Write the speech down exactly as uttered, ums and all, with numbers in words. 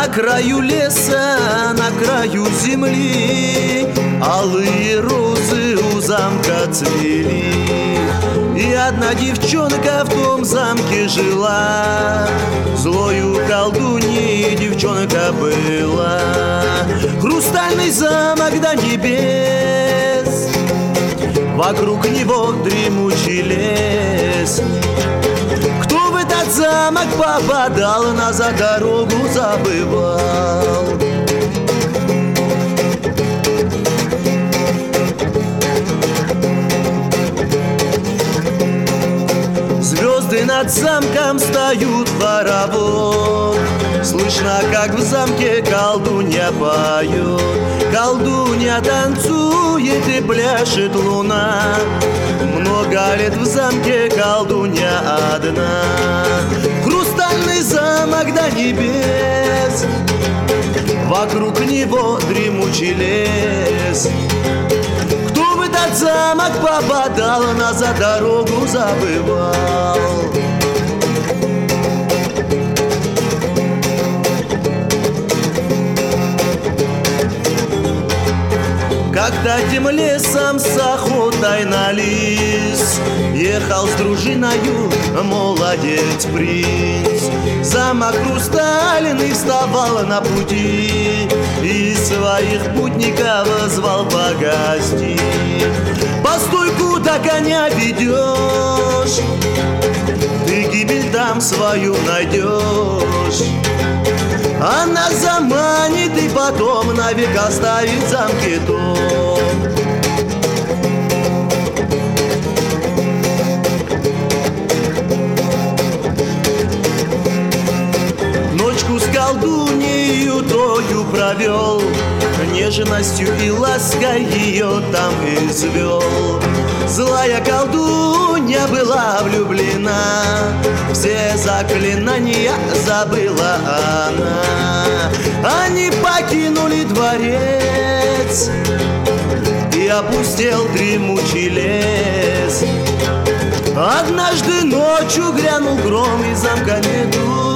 краю леса, на краю земли алые розы у замка цвели. И одна девчонка в том замке жила, злою колдуньей девчонка была. Хрустальный замок до небес, вокруг него дремучий лес. Кто в этот замок попадал, назад дорогу забывал. Звезды над замком встают в хоровод, слышно, как в замке колдунья поет. Колдунья танцует и пляшет луна, много лет в замке колдунья одна. Хрустальный замок до небес, вокруг него дремучий лес. Кто в этот замок попадал, назад дорогу забывал. Как-то тем лесом с охотой на лис ехал с дружиною молодец-принц. Замок хрустальный вставал на пути и своих путников звал погости. Постой, куда коня ведешь, ты гибель там свою найдешь. Она заманит и потом навек оставит в замке дом. Ночку с колдуньею тою провел, нежностью и лаской ее там извел. Злая колдунья была влюблена, все заклинания забыла она. Они покинули дворец, и опустел дремучий лес. Однажды ночью грянул гром, и замка нету.